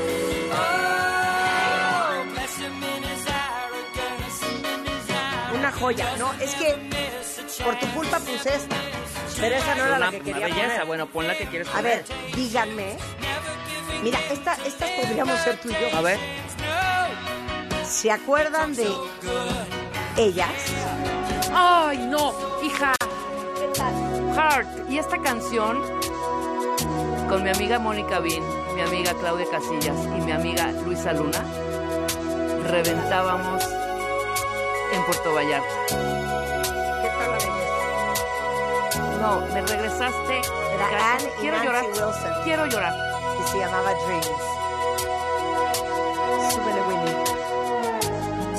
Oh, bless him in his arrogance and in his arrogance. Una joya. No, es que por tu culpa puse esta. Pero esa no era la Una, que una quería belleza. poner. Bueno, pon la que quieres A poner. ver, díganme. Mira, esta, estas podríamos ser tú y yo. A ver. ¿Se acuerdan de ellas? Ay, no, hija. Heart. Y esta canción con mi amiga Mónica Bin, mi amiga Claudia Casillas y mi amiga Luisa Luna, reventábamos en Puerto Vallarta. ¿Qué tal la belleza? No, me regresaste. Era Anne y Quiero Nancy llorar. Wilson. Quiero llorar. Y se llamaba Dreams. Súbele, Willy.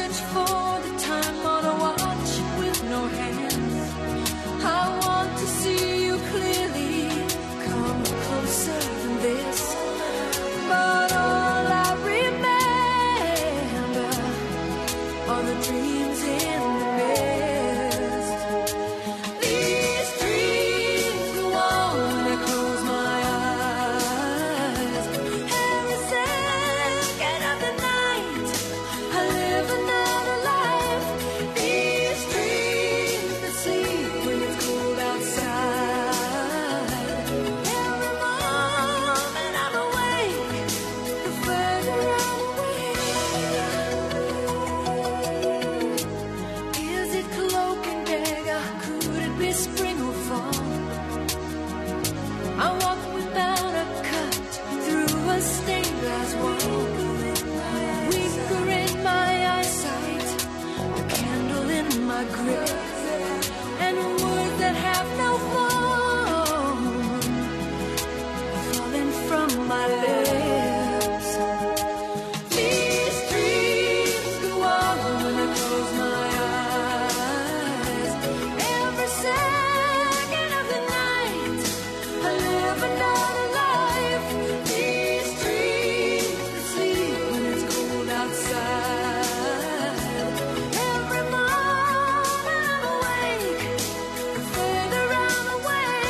search for the time on a watch with no hands. I want to see you clearly, come closer than this. But all I remember are the dreams in the mist. These dreams go on when I close my eyes. Every second of the night, I live another life. These dreams that sleep when it's cold outside. Every moment I'm awake, the further I'm away. Is it cloak and dagger? Could it be spring or fall? I walk without a cut through a stained glass wall. Weaker in my eyesight, a candle in my grip, and words that have no form falling from my lips. These dreams go on when I close my eyes. Every second of the night, I live another life. These dreams that sleep when it's cold outside. Every moment I'm awake, the further I'm away.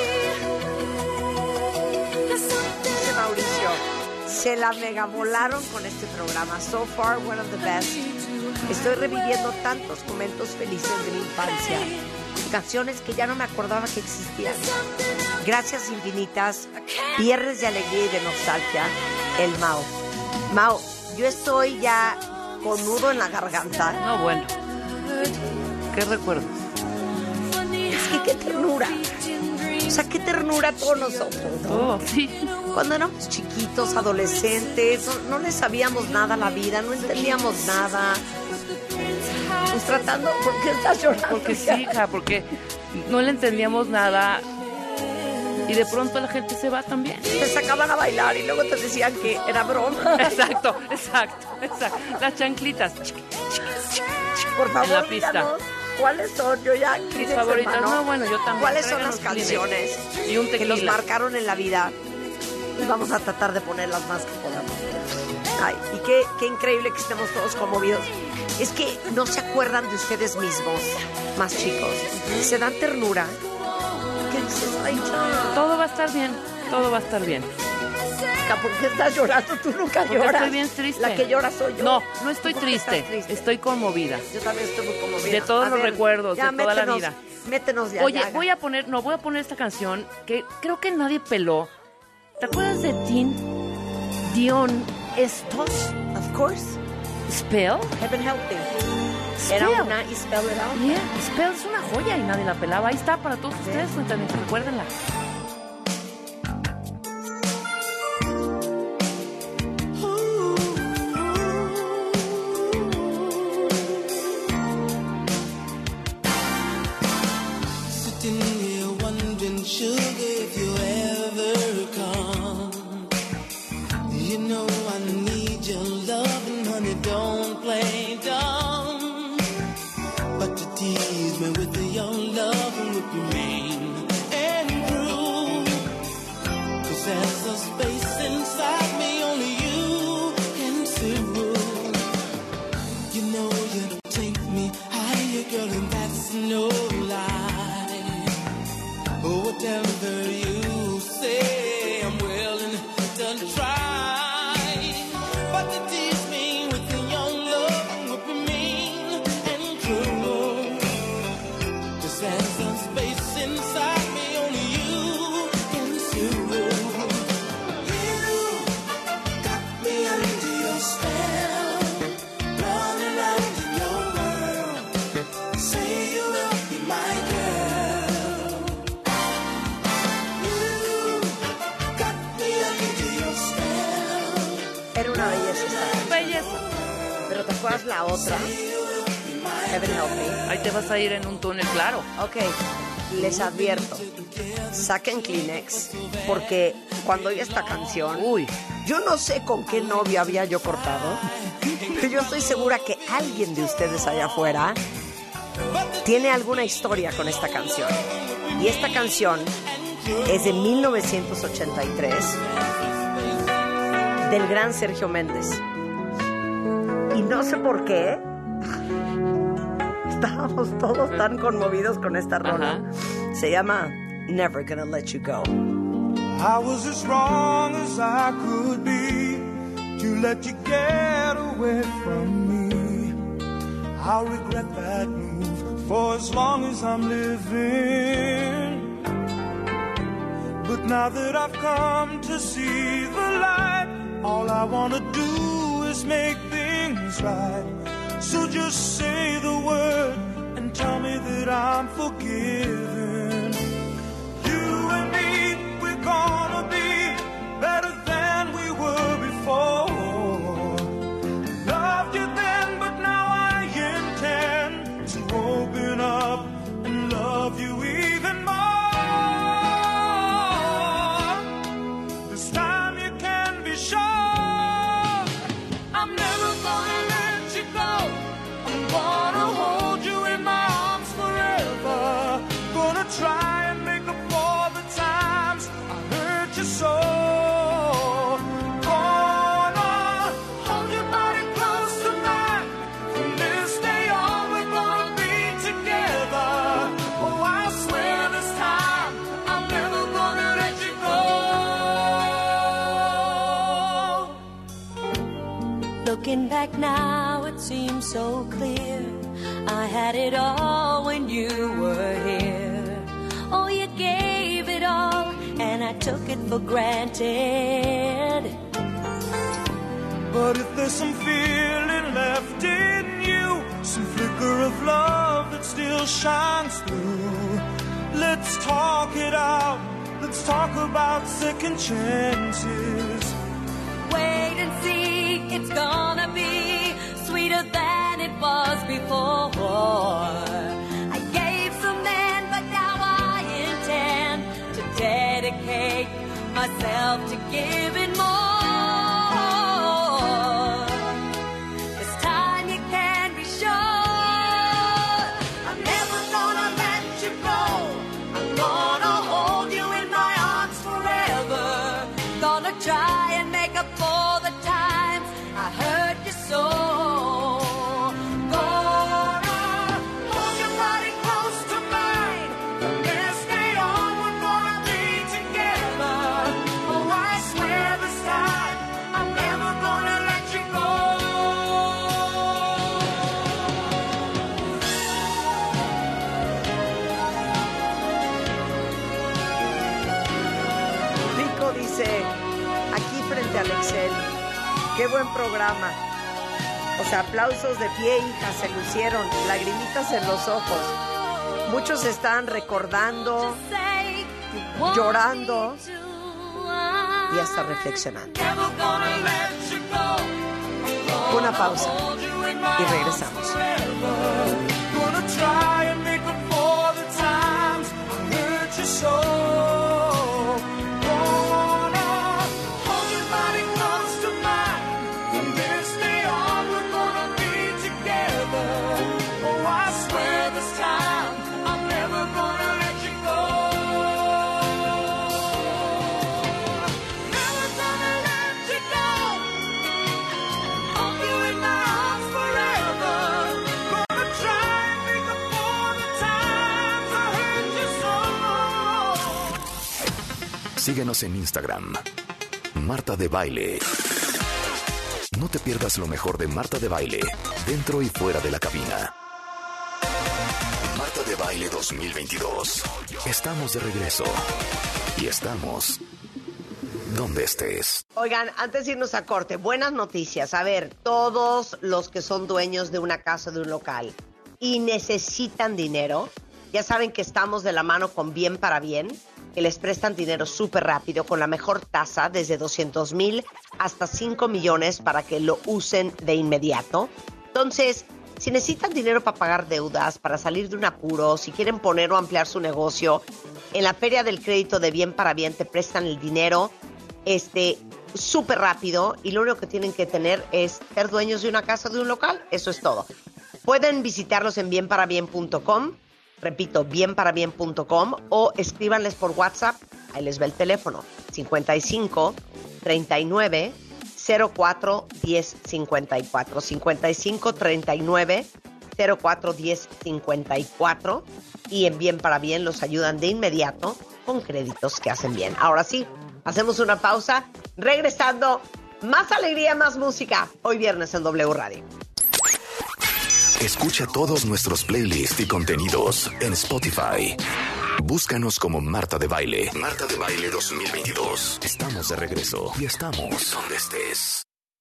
There's something Dice Mauricio, se la mega volaron con este programa. So far, one of the best. Estoy reviviendo tantos momentos felices de mi infancia. Canciones que ya no me acordaba que existían. Gracias infinitas. Viernes de alegría y de nostalgia. El Mao. Mao, yo estoy ya con nudo en la garganta. No, bueno. ¿Qué recuerdos? Es que qué ternura. O sea, qué ternura todos nosotros, ¿no? Oh, sí. Cuando éramos chiquitos, adolescentes, no, no le sabíamos nada a la vida, no entendíamos nada. Pues tratando, ¿por qué estás llorando? Porque sí, hija, porque no le entendíamos nada y de pronto la gente se va también. Te sacaban a bailar y luego te decían que era broma. Exacto, exacto, exacto. Las chanclitas. Por favor, en la pista. díganos cuáles son, yo ya mis favoritas. hermano, No, bueno, yo también. ¿cuáles son las Tráiganos canciones Kleenex y un que los tequila. marcaron en la vida? Y vamos a tratar de poner las más que podamos. Ay, y qué, qué increíble que estemos todos conmovidos. Es que no se acuerdan de ustedes mismos, más chicos. Se dan ternura. ¿Qué dices? Ay, chao. Todo va a estar bien, todo va a estar bien. ¿Por qué estás llorando? Tú nunca Porque lloras. estoy bien triste. La que llora soy yo. No, no estoy ¿Por qué triste, estás triste? estoy conmovida. Yo también estoy muy conmovida. De todos A los ver, recuerdos, ya, de toda la métenos- vida. Métenos ya. Oye, ya. voy a poner, no, voy a poner esta canción que creo que nadie peló. ¿Te acuerdas de Dean Dion Estos? Of course. Spell. Heaven help me. Spell. Era una y Spell era otra. Yeah, Spell es una joya y nadie la pelaba. Ahí está para todos ustedes, cuéntame, recuérdenla. Sitting here wondering, sugar, if you ever come. You know I need your love, and honey, don't play dumb. But you tease me with your love and with your mean and cruel. 'Cause there's a space inside me only you can fill. You know you take me higher, girl, and that's no lie. Oh, whatever you say, I'm willing to try. But you tease me with your love and with your mean and cruel. 'Cause there's a space inside me only you can fill. You got me under your spell, running out in your world. Say you will be my girl. You got me under your spell. Era una belleza esta. Belleza. Pero ¿te acuerdas la otra? Heaven help me. Ahí te vas a ir en un túnel, claro. Ok, les advierto, saquen Kleenex, porque cuando oí esta canción, Uy. yo no sé con qué novio había yo cortado, Pero yo estoy segura que alguien de ustedes allá afuera tiene alguna historia con esta canción. Y esta canción es de mil novecientos ochenta y tres del gran Sergio Méndez. Y no sé por qué estábamos todos tan conmovidos con esta rola. Se llama Never Gonna Let You Go. I was as wrong as I could be to let you get away from me. I'll regret that move for as long as I'm living. But now that I've come to see the light, all I wanna do is make things right. So just say the word and tell me that I'm forgiven. You and me, we're gonna be better than we were before. Loved you then, but now I intend to open up and love you even more. This time you can be sure I'm never gonna let you go. I'm gonna hold you in my arms forever. Gonna try and make up for the times I hurt you so. Gonna hold your body close to mine. From this day on we're gonna be together. Oh, I swear this time I'm never gonna let you go. Looking back now, it seems so clear. I had it all when you were here. Oh, you gave it all, and I took it for granted. But if there's some feeling left in you, some flicker of love that still shines through, let's talk it out. Let's talk about second chances. Wait and see, it's gonna be sweeter than it was before. I gave some then, but now I intend to dedicate myself to giving more. This time you can be sure I'm never gonna let you go. I'm gonna hold you in my arms forever. Gonna try and make up for the times I hurt you so. Aquí frente al Excel, qué buen programa. O sea, aplausos de pie, hija, se lucieron, lagrimitas en los ojos. Muchos están recordando, llorando y hasta reflexionando. Una pausa y regresamos. Síguenos en Instagram, Marta de Baile. No te pierdas lo mejor de Marta de Baile, dentro y fuera de la cabina. Marta de Baile dos mil veintidós. Estamos de regreso. Y estamos donde estés. Oigan, antes de irnos a corte, buenas noticias. A ver, todos los que son dueños de una casa, de un local, y necesitan dinero, ya saben que estamos de la mano con Bien para Bien, que les prestan dinero súper rápido con la mejor tasa, desde doscientos mil hasta cinco millones para que lo usen de inmediato. Entonces, si necesitan dinero para pagar deudas, para salir de un apuro, si quieren poner o ampliar su negocio, en la Feria del Crédito de Bien para Bien te prestan el dinero. Este, súper rápido y lo único que tienen que tener es ser dueños de una casa, de un local. Eso es todo. Pueden visitarlos en bien para bien punto com, repito, bien para bien punto com, o escríbanles por WhatsApp. Ahí les va el teléfono, cincuenta y cinco, treinta y nueve, cero cuatro, diez, cincuenta y cuatro, cincuenta y cinco, treinta y nueve, cero cuatro, diez, cincuenta y cuatro, y en Bien para Bien los ayudan de inmediato con créditos que hacen bien. Ahora sí, hacemos una pausa, regresando, más alegría, más música, hoy viernes en W Radio. Escucha todos nuestros playlists y contenidos en Spotify. Búscanos como Marta de Baile. Marta de Baile dos mil veintidós. Estamos de regreso y estamos donde estés.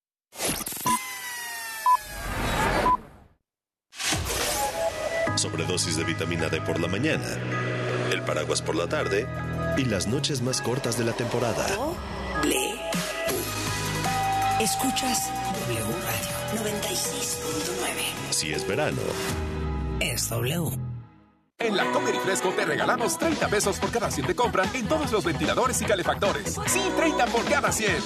Sobredosis de vitamina D por la mañana, el paraguas por la tarde y las noches más cortas de la temporada. W. Escuchas W Radio noventa y seis punto nueve. Si es verano, es W. En la Comer y Fresco te regalamos treinta pesos por cada cien de compra en todos los ventiladores y calefactores. Sí, treinta por cada cien.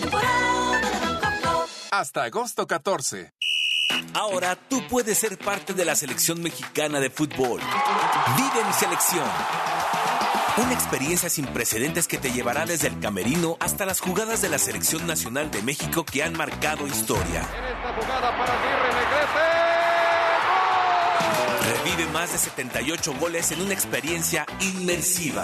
Hasta agosto catorce. Ahora tú puedes ser parte de la selección mexicana de fútbol. Vive mi selección. Una experiencia sin precedentes que te llevará desde el camerino hasta las jugadas de la Selección Nacional de México que han marcado historia. En esta jugada para Aguirre, Negrete. Revive más de setenta y ocho goles en una experiencia inmersiva.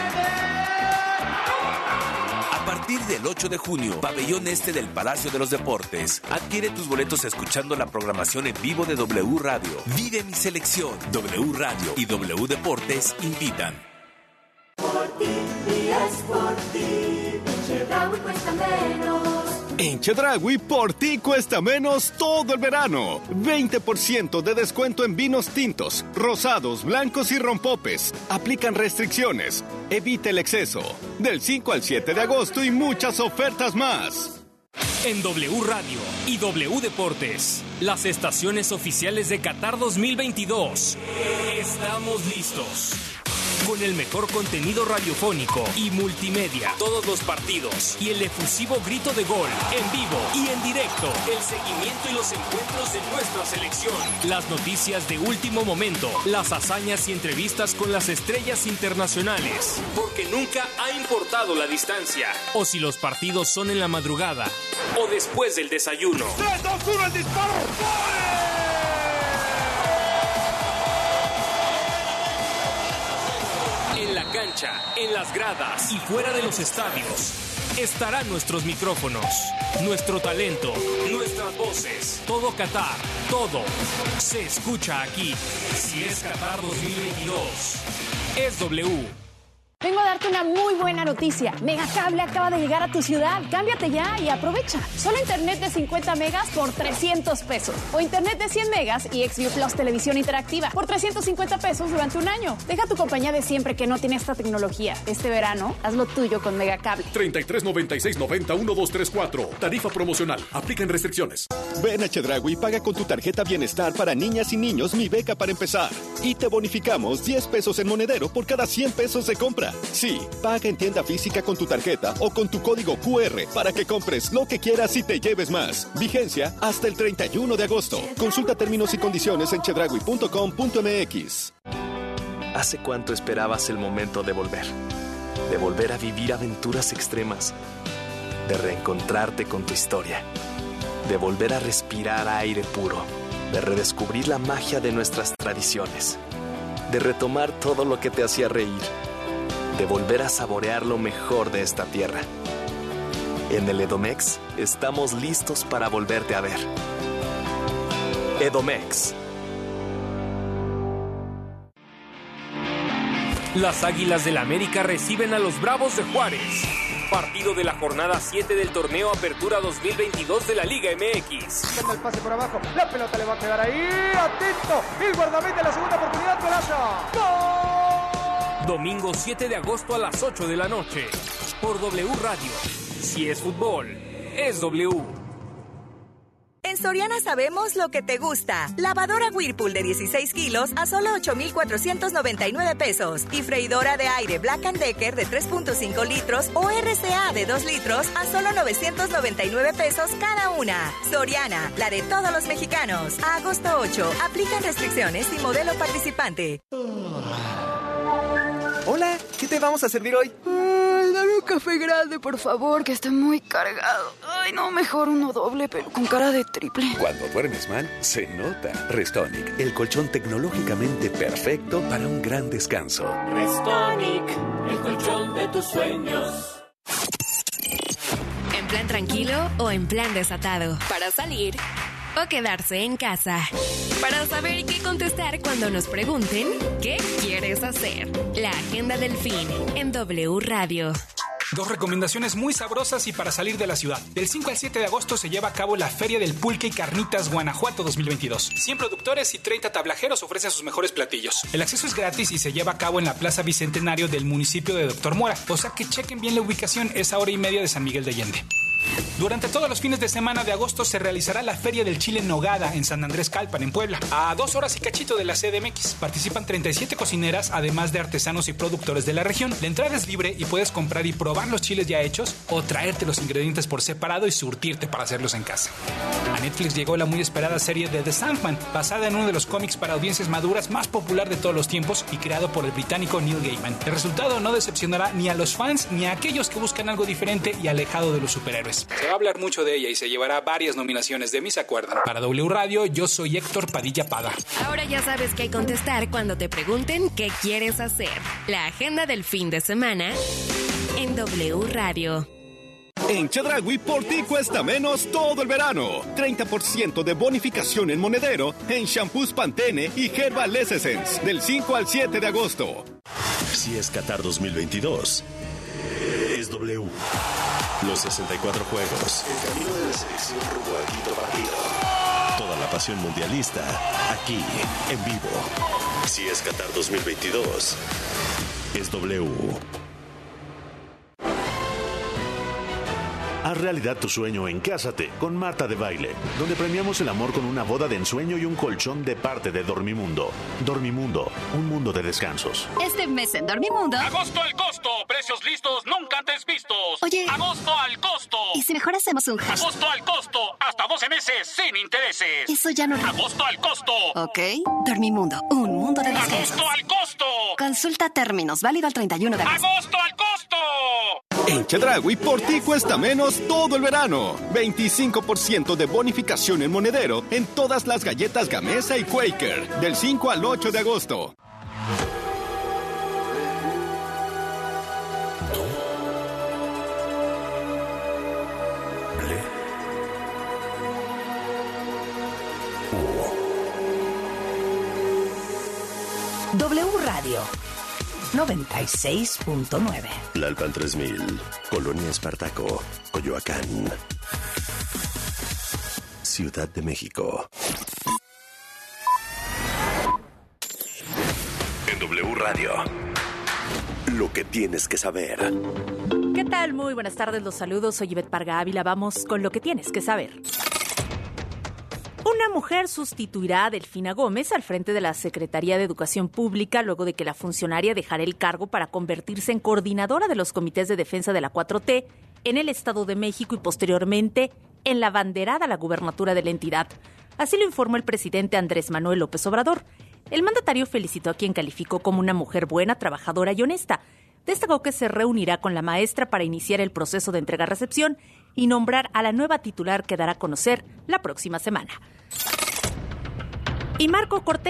A partir del ocho de junio, Pabellón Este del Palacio de los Deportes. Adquiere tus boletos escuchando la programación en vivo de W Radio. Vive mi selección. W Radio y W Deportes invitan. Por ti, y es por ti, Chedraui cuesta menos. En Chedraui, por ti cuesta menos todo el verano. veinte por ciento de descuento en vinos tintos, rosados, blancos y rompopes. Aplican restricciones. Evite el exceso. Del cinco al siete de agosto y muchas ofertas más. En W Radio y W Deportes, las estaciones oficiales de Qatar dos mil veintidós. Estamos listos. Con el mejor contenido radiofónico y multimedia, todos los partidos y el efusivo grito de gol, en vivo y en directo, el seguimiento y los encuentros de nuestra selección, las noticias de último momento, las hazañas y entrevistas con las estrellas internacionales, porque nunca ha importado la distancia, o si los partidos son en la madrugada o después del desayuno. tres, dos, uno, el disparo. En la cancha, en las gradas y fuera de los estadios estarán nuestros micrófonos, nuestro talento, nuestras voces. Todo Qatar, todo se escucha aquí. Si es Qatar dos mil veintidós, es W. Vengo a darte una muy buena noticia. Megacable acaba de llegar a tu ciudad. Cámbiate ya y aprovecha. Solo internet de cincuenta megas por trescientos pesos. O internet de cien megas y XView Plus televisión interactiva por trescientos cincuenta pesos durante un año. Deja tu compañía de siempre que no tiene esta tecnología. Este verano, haz lo tuyo con Megacable. treinta y tres noventa y seis noventa uno dos tres cuatro. Tarifa promocional. Aplican restricciones. Ven a Chedraui y paga con tu tarjeta Bienestar para niñas y niños Mi Beca para Empezar. Y te bonificamos diez pesos en monedero por cada cien pesos de compra. Sí, paga en tienda física con tu tarjeta o con tu código Q R para que compres lo que quieras y te lleves más. Vigencia hasta el treinta y uno de agosto. Consulta términos y condiciones en chedraui punto com punto m x. ¿Hace cuánto esperabas el momento de volver? De volver a vivir aventuras extremas. De reencontrarte con tu historia. De volver a respirar aire puro. De redescubrir la magia de nuestras tradiciones. De retomar todo lo que te hacía reír. De volver a saborear lo mejor de esta tierra. En el Edomex estamos listos para volverte a ver. Edomex. Las Águilas del América reciben a los Bravos de Juárez. Partido de la jornada siete del torneo Apertura dos mil veintidós de la Liga M X. El pase por abajo, la pelota le va a quedar ahí, atento, el guardameta, la segunda oportunidad, golazo. ¡Gol! Domingo siete de agosto a las ocho de la noche. Por W Radio. Si es fútbol, es W. En Soriana sabemos lo que te gusta. Lavadora Whirlpool de dieciséis kilos a solo ocho mil cuatrocientos noventa y nueve pesos. Y freidora de aire Black and Decker de tres punto cinco litros o R C A de dos litros a solo novecientos noventa y nueve pesos cada una. Soriana, la de todos los mexicanos. A agosto ocho. Aplican restricciones y modelo participante. Hola, ¿qué te vamos a servir hoy? Ay, dame un café grande, por favor, que está muy cargado. Ay, no, mejor uno doble, pero con cara de triple. Cuando duermes mal, se nota. Restonic, el colchón tecnológicamente perfecto para un gran descanso. Restonic, el colchón de tus sueños. ¿En plan tranquilo o en plan desatado? Para salir o quedarse en casa. Para saber qué contestar cuando nos pregunten ¿qué quieres hacer? La agenda del fin en W Radio. Dos recomendaciones muy sabrosas y para salir de la ciudad. Del cinco al siete de agosto se lleva a cabo la Feria del Pulque y Carnitas Guanajuato dos mil veintidós. cien productores y treinta tablajeros ofrecen sus mejores platillos. El acceso es gratis y se lleva a cabo en la Plaza Bicentenario del municipio de Doctor Mora. O sea que chequen bien la ubicación, es a hora y media de San Miguel de Allende. Durante todos los fines de semana de agosto se realizará la Feria del Chile en Nogada en San Andrés Calpan, en Puebla, a dos horas y cachito de la C D M X. Participan treinta y siete cocineras, además de artesanos y productores de la región. La entrada es libre y puedes comprar y probar los chiles ya hechos o traerte los ingredientes por separado y surtirte para hacerlos en casa. A Netflix llegó la muy esperada serie de The Sandman, basada en uno de los cómics para audiencias maduras más popular de todos los tiempos y creado por el británico Neil Gaiman. El resultado no decepcionará ni a los fans ni a aquellos que buscan algo diferente y alejado de los superhéroes. Se va a hablar mucho de ella y se llevará varias nominaciones, de mí se acuerdan. Para W Radio, yo soy Héctor Padilla Pada. Ahora ya sabes qué contestar cuando te pregunten qué quieres hacer. La agenda del fin de semana en W Radio. En Chedraui por ti cuesta menos todo el verano. treinta por ciento de bonificación en monedero en shampoos Pantene y Herbal Essence del cinco al siete de agosto. Si es Qatar dos mil veintidós, es W. Los sesenta y cuatro juegos. El camino de la selección rumbo al quinto partido. Toda la pasión mundialista aquí en vivo. Si es Qatar dos mil veintidós, es W. Haz realidad tu sueño en Cásate con Marta de Baile, donde premiamos el amor con una boda de ensueño y un colchón de parte de Dormimundo. Dormimundo, un mundo de descansos. Este mes en Dormimundo... ¡Agosto al costo! ¡Precios listos nunca antes vistos! Oye... ¡Agosto al costo! ¿Y si mejor hacemos un hashtag? ¡Agosto al costo! ¡Hasta doce meses sin intereses! Eso ya no... ¡Agosto al costo! Ok. Dormimundo, un mundo de descansos. ¡Agosto al costo! Consulta términos, válido al treinta y uno de agosto. ¡Agosto al costo! En Chedraui por ti cuesta menos todo el verano. veinticinco por ciento de bonificación en monedero en todas las galletas Gamesa y Quaker del cinco al ocho de agosto. W Radio noventa y seis punto nueve. Tlalpan tres mil, Colonia Espartaco, Coyoacán, Ciudad de México. En W Radio, lo que tienes que saber. ¿Qué tal? Muy buenas tardes, los saludos. Soy Ivette Parga Ávila. Vamos con lo que tienes que saber. Una mujer sustituirá a Delfina Gómez al frente de la Secretaría de Educación Pública luego de que la funcionaria dejara el cargo para convertirse en coordinadora de los comités de defensa de la cuatro T en el Estado de México y posteriormente en la banderada a la gubernatura de la entidad. Así lo informó el presidente Andrés Manuel López Obrador. El mandatario felicitó a quien calificó como una mujer buena, trabajadora y honesta. Destacó que se reunirá con la maestra para iniciar el proceso de entrega-recepción y nombrar a la nueva titular que dará a conocer la próxima semana. Y Marco Cortés